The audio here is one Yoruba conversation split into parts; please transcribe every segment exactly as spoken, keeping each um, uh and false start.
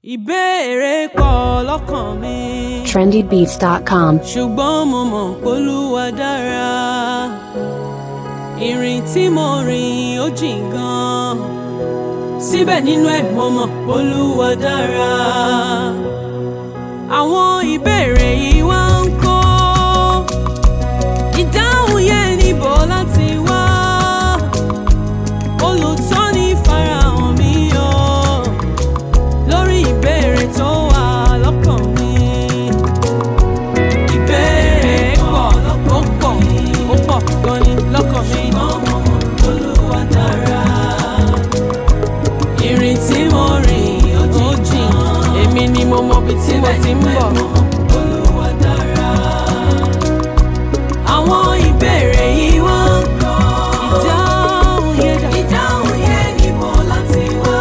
Ìbéèrè pọ̀ lọ́kàn mi. trendy beats dot com. Ṣùgbọ́n mo mọ̀ p'Olúwa dára. Ìrìn tí mo rìn ó jìn gan. Síbẹ̀ nínú ẹ̀ mo mọ̀ p'Olúwa dára. Àwọn ìbéèrè yìí wá ń kó. Ìdáhùn yẹn níbo láti wá. Olùtọ́ni farahàn mi o. Lórí ìbéèrè tó wà lọ́kàn mi. Ìbéèrè pọ̀ ó pọ̀ ó pọ̀ gan ni lọ́kàn mi. Olúwa dára. Ìrìn tí mo rìn ó jìn. Èmi ni mo mọ ibi tí mo ti ń bọ̀. Olúwa dára. Àwọn ìbéèrè yìí wá ń kọ́. Ìdáhùn yẹn dà. Ìdáhùn yẹn níbo láti wá.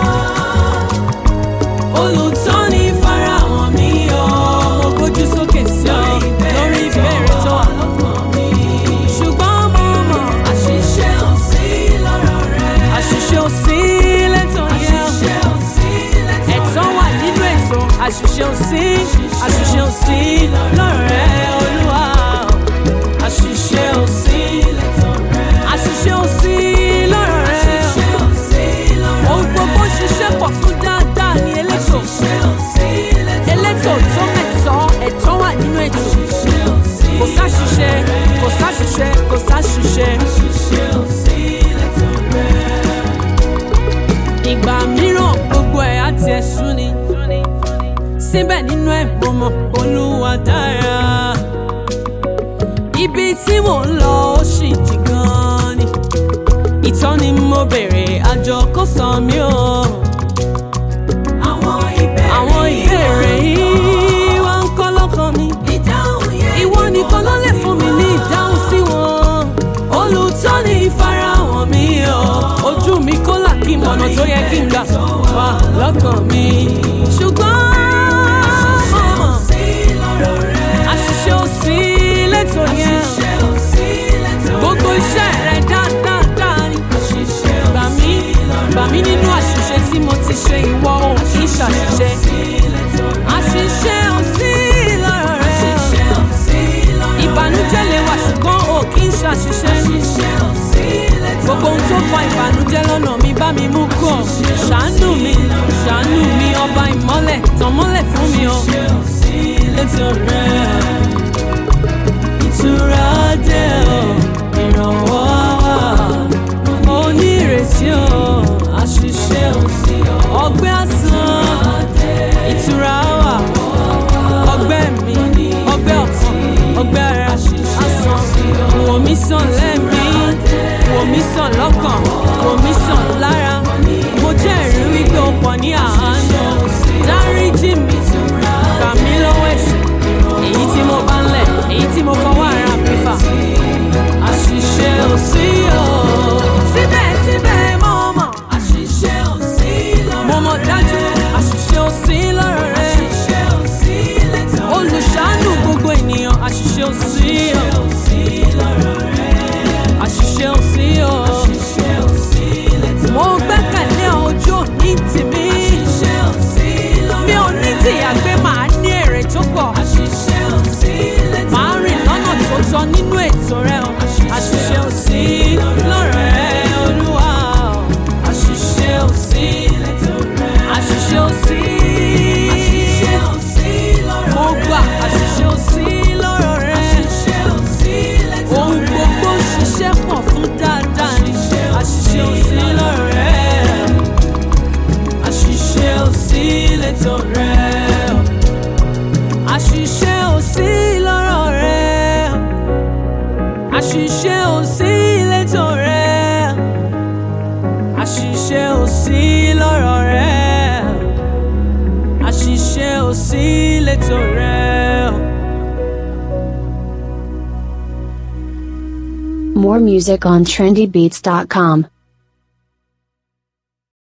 Olùtọ́ni farahàn mi o. Mo gbójú sókè sí ọ lórí ìbéèrè tó wà lọ́kàn mi. Ṣùgbọ́n mo mọ̀ àṣìṣe ò sí lọ́rọ̀ rẹ. Àṣìṣe ò sí lẹ́tọ̀ yẹn. Àṣìṣe ò sí lẹ́tọ̀ rẹ. Ẹ̀tọ́ wà nínú ètò. Àṣìṣe ò sí. Àṣìṣe ò sí lọ́rọ̀ rẹ Olúwa. Àṣìṣe ò sí lẹ́tọ̀ rẹ. Àṣìṣe ò sí lọ́rọ̀ rẹ. Àṣìṣe ò sí lọ́rọ̀ rẹ. Ohun gbogbo ṣiṣẹ́ pọ̀ fún dáadáa ní elétò. Àṣìṣe ò sí lẹ́tọ̀ rẹ. Elétò tó mẹ́tọ́ ẹ̀tọ́ wà nínú ètò. Àṣìṣe ò sí lẹ́tọ̀ rẹ. Kò sáṣìṣe kò sáṣìṣe kò sáṣìṣe. Àṣìṣe ò sí lẹ́tọ̀ rẹ. Ìgbà mìíràn gbogbo ẹ̀ á tiẹ̀ sú ni. Síbẹ̀ nínú ẹ̀ mo mọ̀ Olúwa dára. Ibi tí mò ń lọ ó ṣì jìn gan ni. Ìtọ́ni mo béèrè àjọ kò sọ mí o. Àwọn ìbéèrè yìí wá ń kọ́ lọ́kàn mi. Ìwọ nìkan ló lè fún mi ní ìdáhùn sí wọn. Olùtọ́ni farahàn mi o. Ojú mi kó là kí mọ̀nà tó yẹ kí n gbà wá lọ́kàn mi. Ṣùgbọ́n mo mọ̀ àṣìṣe ò sí lẹ́tọ̀ yẹn. Gbogbo iṣẹ́ rẹ̀ dáadáa ni. Gbà mí gbà mí nínú àṣìṣe tí mo ti ṣe, ìwọ ò kì í ṣàṣìṣe. Àṣìṣe ò sí lọ́rọ̀ rẹ̀. Ìbànújẹ́ lè wà ṣùgbọ́n ò kì í ṣàṣìṣe. Gbogbo ohun tó fa ìbànújẹ́ lọ́nà mi bá mi mú kúrò. Ṣàánú mi ṣàánú mi ọba ìmọ́lẹ̀ tàn mọ́lẹ̀ fún mi o. Lẹ́tọ̀ rẹ̀ ìtura dé o, ìrànwọ́ wà, onírètí o, àṣìṣe ò sí o. Ọgbẹ́ àsán ìtura wà, ọgbẹ́ mi, ọgbẹ́ ọkàn, ọgbẹ́ ara àsán. Wò mí sàn lẹ́mí, wò mí sàn lọ́kàn, wò mí sàn lára. Mo jẹ́rìí wípé o pọ̀ ní àánú. Dáríjì mi, gbà mí lọ́wọ́ ẹ̀ṣẹ̀. Èyí tí mo bá ń lẹ̀, èyí tí mo fọwọ́ ara mi fà. Àṣìṣe ò sí o. Síbẹ̀síbẹ̀ mo mọ̀ àṣìṣe ò sí lọ́rọ̀ rẹ. Mo mọ̀ dájú àṣìṣe ò sí lọ́rọ̀ rẹ. Àṣìṣe ò sí lẹ́tọ̀ rẹ. Olùṣàánú gbogbo ènìyàn àṣìṣe ò sí o. Àṣìṣe ò sí o. Àṣìṣe ò sí lẹ́tọ̀ rẹ. Mo gbẹ́kẹ̀lé ojú òní tèmi. Àṣìṣe ò sí lọ́rọ̀ rẹ. Mi ò ní tìyà gbé màá ní èrè tó pọ̀. Àṣìṣe ò sí lẹ́tọ̀ rẹ. Màá rìn lọ́nà tó tọ́ nínú ètò rẹ o. Àṣìṣe ò sí lọ́rọ̀ rẹ Olúwa o. Àṣìṣe ò sí lẹ́tọ̀ rẹ. Àṣìṣe ò sí. Àṣìṣe ò sí lọ́rọ̀ rẹ. Mo gbà àṣìṣe ò sí lọ́rọ̀ rẹ. Àṣìṣe ò sí lẹ́tọ̀ rẹ. Ohun gbogbo ṣiṣẹ́ pọ̀ fún dáadáa ni. Àṣìṣe ò sí lọ́rọ̀ rẹ. Àṣìṣe ò sí lẹ́tọ̀ rẹ. Àṣìṣe ò sí lọ́rọ̀ rẹ. Àṣìṣe ò sí lẹ́tọ̀ rẹ. Àṣìṣe ò sí lọ́rọ̀ rẹ. Àṣìṣe ò sí lẹ́tọ̀ rẹ. More music on trendy beats dot com.